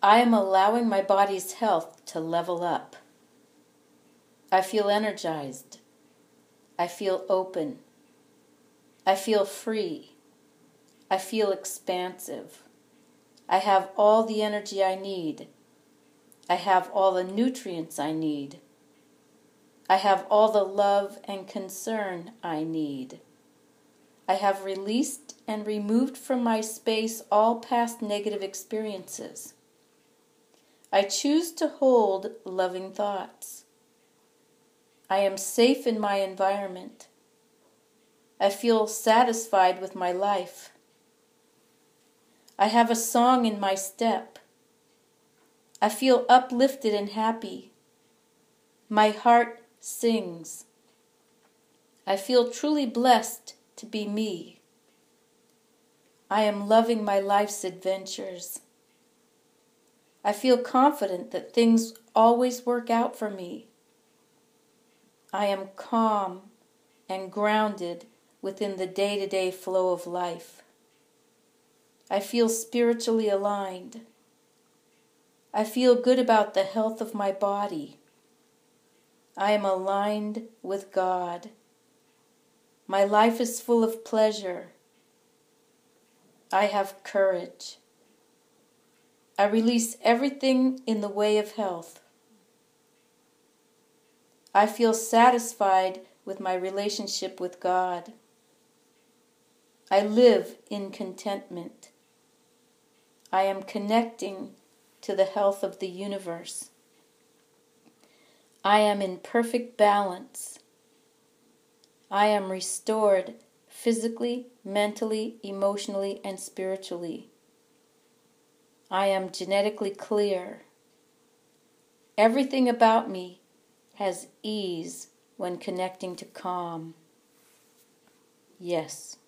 I am allowing my body's health to level up. I feel energized. I feel open. I feel free. I feel expansive. I have all the energy I need. I have all the nutrients I need. I have all the love and concern I need. I have released and removed from my space all past negative experiences. I choose to hold loving thoughts. I am safe in my environment. I feel satisfied with my life. I have a song in my step. I feel uplifted and happy. My heart sings. I feel truly blessed to be me. I am loving my life's adventures. I feel confident that things always work out for me. I am calm and grounded within the day-to-day flow of life. I feel spiritually aligned. I feel good about the health of my body. I am aligned with God. My life is full of pleasure. I have courage. I release everything in the way of health. I feel satisfied with my relationship with God. I live in contentment. I am connecting to the health of the universe. I am in perfect balance. I am restored physically, mentally, emotionally, and spiritually. I am genetically clear. Everything about me has ease when connecting to calm. Yes.